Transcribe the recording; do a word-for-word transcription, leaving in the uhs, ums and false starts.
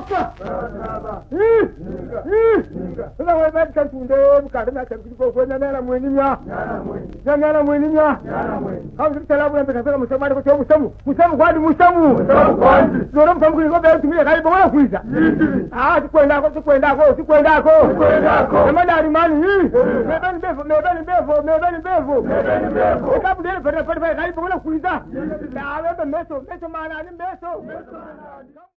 Opa! Ih! Ih! Não vai ver que tunde, cara, na cara que foi na nela muininha. Na nela muininha. How you tell me that I'm somebody go to Musamu. Musamu kwani Musamu. Musamu kwani. Ndio mtamu kuliko bado tumia kali bora kuiza. Ah, tukwenda ko tukwenda ko tukwenda ko. Tukwenda ko. Kama ndani mani. Mebeni bevo, mebeni bevo, mebeni bevo. Mebeni bevo. Kabu dele pere pere kali bora kuiza. Na wewe meso, meso maana ni meso.